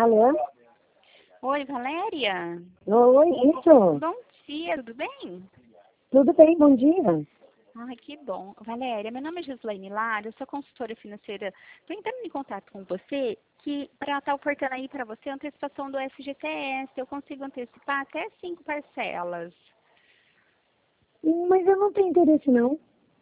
Alô? Oi, Valéria. Oi, isso. Bom dia, tudo bem? Tudo bem, bom dia. Ai, que bom. Valéria, meu nome é Gislaine Lara, eu sou consultora financeira. Estou entrando em contato com você que para estar ofertando aí para você a antecipação do FGTS. Eu consigo antecipar até 5 parcelas. Mas eu não tenho interesse, não.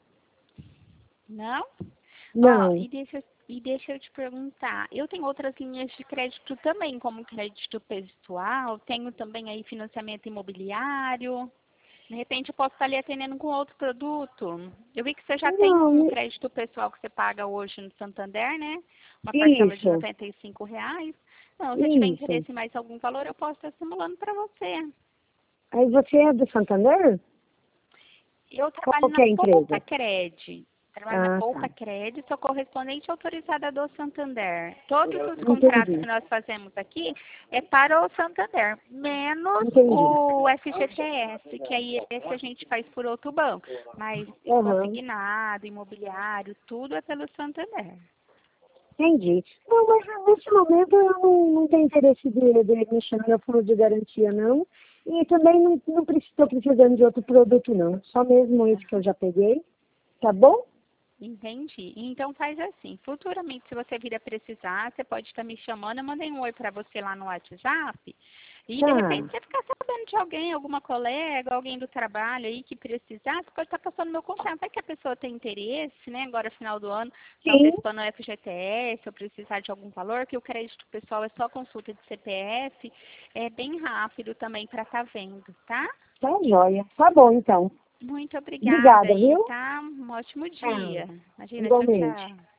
Não? Ó, Não. e deixa eu te perguntar, eu tenho outras linhas de crédito também, como crédito pessoal, tenho também aí financiamento imobiliário. De repente eu posso estar lhe atendendo com outro produto. Eu vi que você já tem um Não, crédito pessoal que você paga hoje no Santander, né? Uma parcela de isso, R$ 95. Não, se eu tiver isso. interesse em mais algum valor, eu posso estar simulando para você. Aí você é do Santander? Eu trabalho Qual na que é a Poupa empresa? Cred. Trabalho na Ah, Poupa tá. Cred, sou correspondente autorizada do Santander. Todos os contratos que Entendi, nós fazemos aqui é para o Santander, menos entendi. o FGTS, que aí esse a gente faz por outro banco. Mas Aham, consignado, imobiliário, tudo é pelo Santander. entendi. Não, mas nesse momento eu não tenho interesse de mexer no meu fundo de garantia, não. E também não estou precisando de outro produto, não. Só mesmo esse que eu já peguei. Tá bom? Entendi. Então faz assim, futuramente se você vir a precisar, você pode estar me chamando, eu mandei um oi para você lá no WhatsApp, e de repente Tá. você ficar sabendo de alguém, alguma colega, alguém do trabalho aí que precisar, você pode estar passando meu contato. Vai que a pessoa tem interesse, né, agora final do ano, tá Sim, antecipando o FGTS, ou precisar de algum valor, que o crédito pessoal é só consulta de CPF, é bem rápido também para estar vendo, tá? tá joia. Tá bom, então. Muito obrigada Obrigada, aí, viu? tá? Um ótimo Tchau. dia. Imagina, tchau, Igualmente. tchau.